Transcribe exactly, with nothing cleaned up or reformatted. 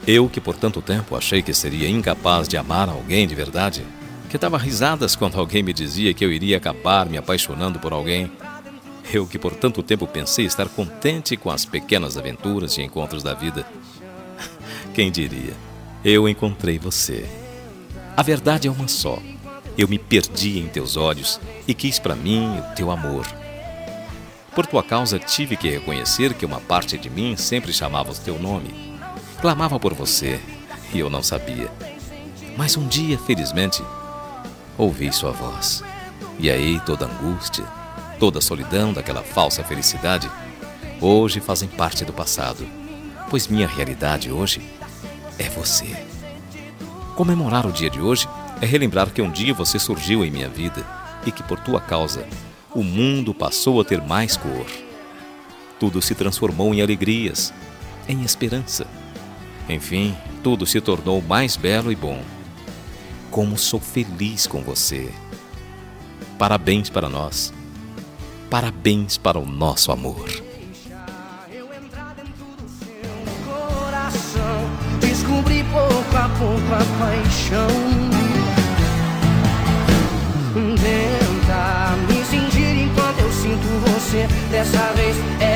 Eu que por tanto tempo achei que seria incapaz de amar alguém de verdade, que dava risadas quando alguém me dizia que eu iria acabar me apaixonando por alguém. Eu que por tanto tempo pensei estar contente com as pequenas aventuras e encontros da vida. Quem diria? Eu encontrei você. A verdade é uma só. Eu me perdi em teus olhos e quis para mim o teu amor. Por tua causa tive que reconhecer que uma parte de mim sempre chamava o teu nome. Clamava por você e eu não sabia. Mas um dia, felizmente, ouvi sua voz. E aí toda a angústia, toda a solidão daquela falsa felicidade, hoje fazem parte do passado, pois minha realidade hoje é você. Comemorar o dia de hoje é relembrar que um dia você surgiu em minha vida e que por tua causa o mundo passou a ter mais cor. Tudo se transformou em alegrias, em esperança. Enfim, tudo se tornou mais belo e bom. Como sou feliz com você. Parabéns para nós. Parabéns para o nosso amor. Descobri pouco a pouco a paixão. Tenta me sentir enquanto eu sinto você. Dessa vez é